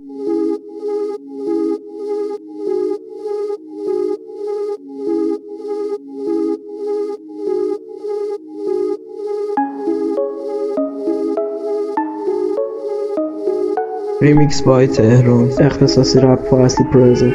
ریمیکس بای تهران، اختصاصی رپ فارسی پرزنت.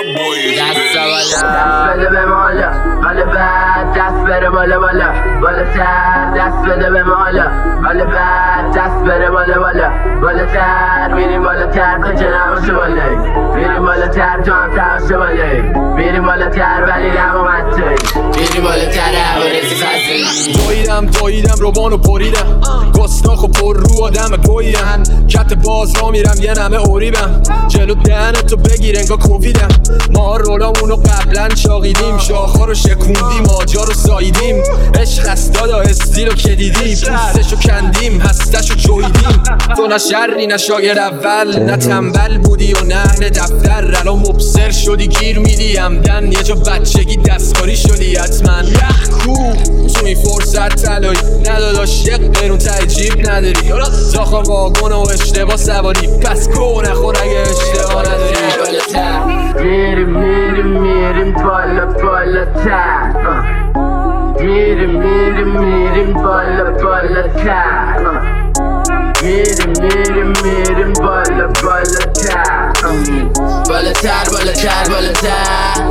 دست بده به مالا حالا بعد دست بره بالا بالا بالاتر، دست بده به مالا حالا بعد دست بره بالا بالا بالاتر، میریم بالاتر تا که نباشه بالایی، میریم بالاتر تو هم تباشه بالایی، میریم بالاتر ولی نمومد توی، میریم بالاتر عوارزی فضایی. دویدم روبانو پریدم گستاخ و پر رو آدم گویم، کت باز را میرم یه نمه اوریبم، جلو دهنتو بگیر انگا کوفیدم، ما رولامونو قبلا چاقیدیم، شاخا رو شکوندیم آجا رو ساییدیم، عشق است دادا استیلو که دیدی، پوستشو کندیم هستشو چویدیم، تو نه شری نه شاگرد اول نه تنبل بودی و نه اهل دفتر، الان مبصر شدی گیر میدی همدن، یه جا بچگی دستکاری شدی حتما کو تو این فرصت تلایی نداداش یک قیرون ته جیب نداری، داخل واگن و اشتباه سواری پس کو نخور اگه اشتباه نداری. میریم بالا بالاتر، میریم بالا بالاتر، میریم بالا بالاتر، بالاتر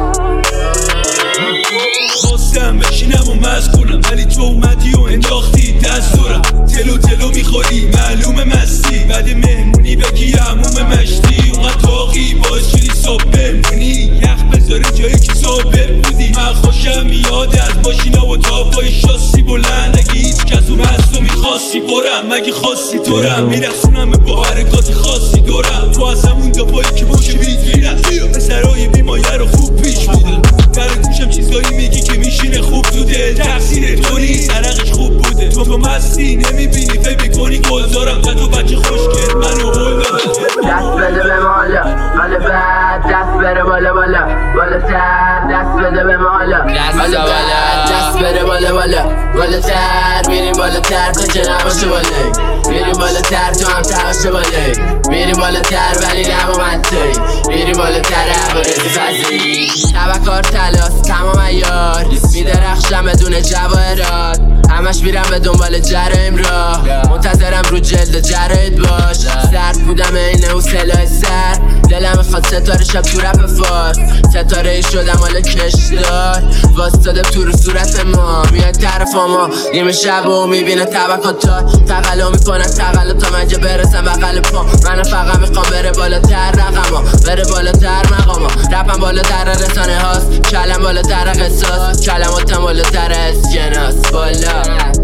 خواستم بشینم و مشغولم ولی تو اومدی و انداختی دستورم، تلو میخوری معلومه مستی، بعد مهمونی بگی عموم مشتی، اونقدر تاقی باشیدی صبح بمونی، یخ بذاره جایی که صابر بودی، من خوشم میاد از ماشینا و تاپای شاسی بلند، اگه هیچ کس اون هست و میخواستی برم، مگه خواستی تورم میرخصونم با حرکات خاصی دورم، تو از همون دفایی که باشه بیت میرم پسرهای بیمایه رو خوب پیش بودم، گوشم چیزایی میگی که میشینه خوب تو دل، تقصیر تو نیست عرقش خوب بوده، تو مستی نمیبینی فکر میکنی گلزارم، تو بچه خوشگل منو هول دست بده به مالا حالا بعد دست بره بالا بالا بالاتر، دست بده به مالا حالا بعد دست بره بالا بالا بالاتر، میریم بالاتر تا که نباشه بالایی، میریم بالاتر تو هم تباشه بالایی، میریم بالاتر ولی نمومد توی، میریم بالاتر عوارزی فضایی، تبکار تلاس تمام ایار میدرخشم بدون جواهرات، همش میرم به دنبال جرایم را، منتظرم رو جلد جراید باش، سرد بودم اینه و سلاح سر، دلم میخواد ستاره شب تو رپ فارس، ستاره ای شدم حالا کشدار، واسطاده تو رو صورت ما، میاد طرف ما نیمه شب و میبینه طبقاتار، تقلا میکنن تقلا تا منجا برسم بقل پا، من فقط میخوام بره بالاتر رقما، بره بالاتر مقاما، رپم بالاتر رسانه هاست، کلم بالاتر قصاص، کلماتم بالاتر اسکناس، بالا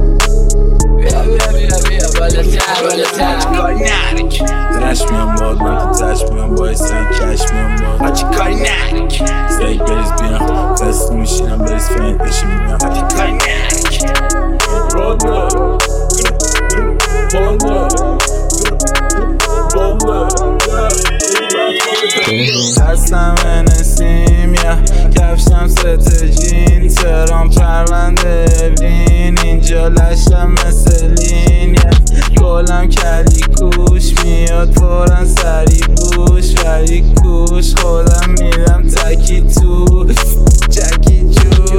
بیا بالاتر کاری نرک رشمیم باد من که تشمیم باید سایی کشمیم باد هچی کاری نرک سایی بریز بیام فست میشینم بریز فین پشی میبینم هچی کاری نرک هستم نسیم یا کفشم ستجین، ترام پرونده ابرین، اینجا لشم مثل لین، گلم کلی کوش میاد فورا سری بوش ولی کوش، خودم میرم تکی تو جکی جو،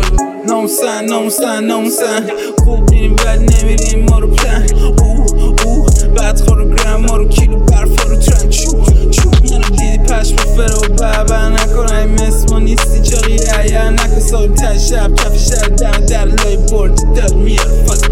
ناموسن خوب میریم ولی نمیریم ما رو پلن، بعد خورو گرم ما رو کیلو برفا رو ترن، چوب منو دیدی پشم فرا و بابر نکن، ای مسما نیستی چاقی ایر نکن، ساقیم تن شب کف شهر دم در لای برد داد میار فاز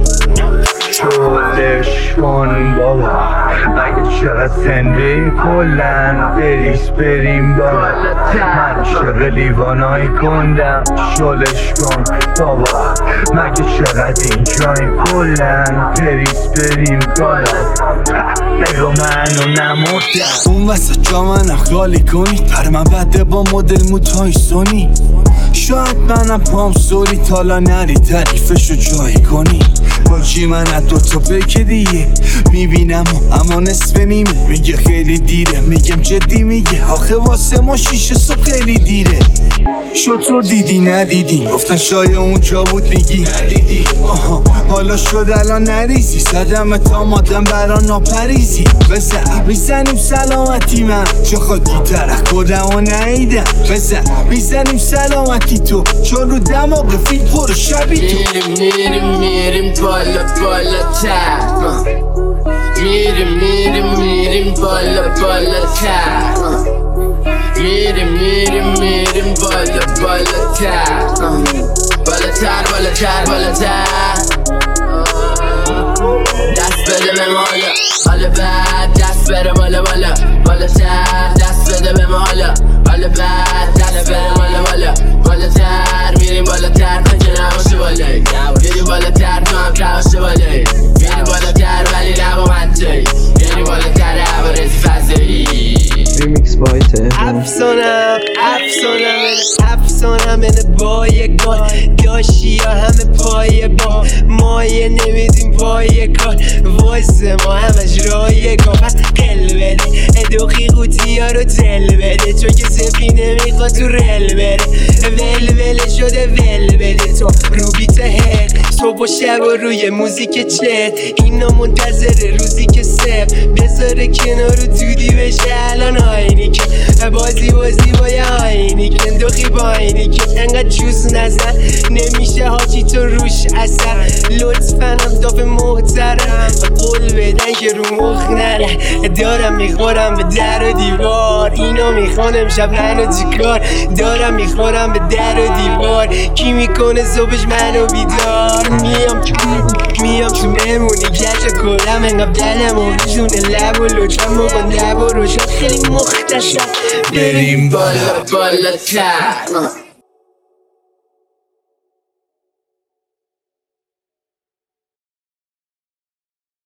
شلش کن بابا، اگه چقدر سنده کلن بریز بریم بابا، من چقدر لیوانایی کندم شلش کن بابا، مگه چقدر اینجایی کلن بریز بریم بابا، بگو منو نمردم اون وسط جا من اخلالی کنی، پر من بده با مدل موتای سونی، شاید منم پام سوری تالا نری تعریفشو جایی کنی باجی من از دوتا بگه دیگه میبینم اما نصف نیمه میگه خیلی دیره میگم جدی میگه آخه واسه ما 6 صبح خیلی دیره شد رو دیدی ندیدی گفتن شاید اونجا بود میگی ندیدی حالا شد الان نریزی صدم تا مادم برا ناپریزی بزن میزنیم سلامتی من چون خودی طرح کدم و نهیدم بزن میزنیم سلامتی تو چون رو دماغ فیل پر شبی تو میریم بالا بالاتر میریم بالا بالاتر میریم بالا بالاتر بالاتر دست بده به مالا حالا بعد دست بره بالا بالاتر دست بده به مالا حالا بعد دست بره بالا بالاتر میریم بالاتر پنجه نباشه بالایی میریم بالاتر تو هم کباشه بالایی میریم بالاتر ولی نبا منطقی میریم بالاتر عبارزی فضایی ریمیکس بای تهران افسانم من بایگان داشی یا همه پای با مایه نمیدیم پای کار واسه ما همش رایگان پس قل بده ادوخی قوطی ها رو تل بده چون که سپی نمیخواد تو رل بره ول شده ول بده تو رو بیت هر صبح و شب و روی موزیک چت اینا منتظر روزی که سف بذاره کنار رو دودی بشه الان آینی که بازی با یه آینی که اندوخی با آینی که انقدر جوز نزن نمیشه حاجی تو روش اثر لطفا هم داف محترم قول بدن که رو مخ نره دارم میخورم به در و دیوار اینا میخوان امشب منو چیکار دارم میخورم به در و دیوار کی میکنه صبحش منو بیدار میام تو مهمونی گشت کلم انقدر دلم و میزونه لب و لطفا بکن دب و روشن خیلی مختصر بریم بالاتر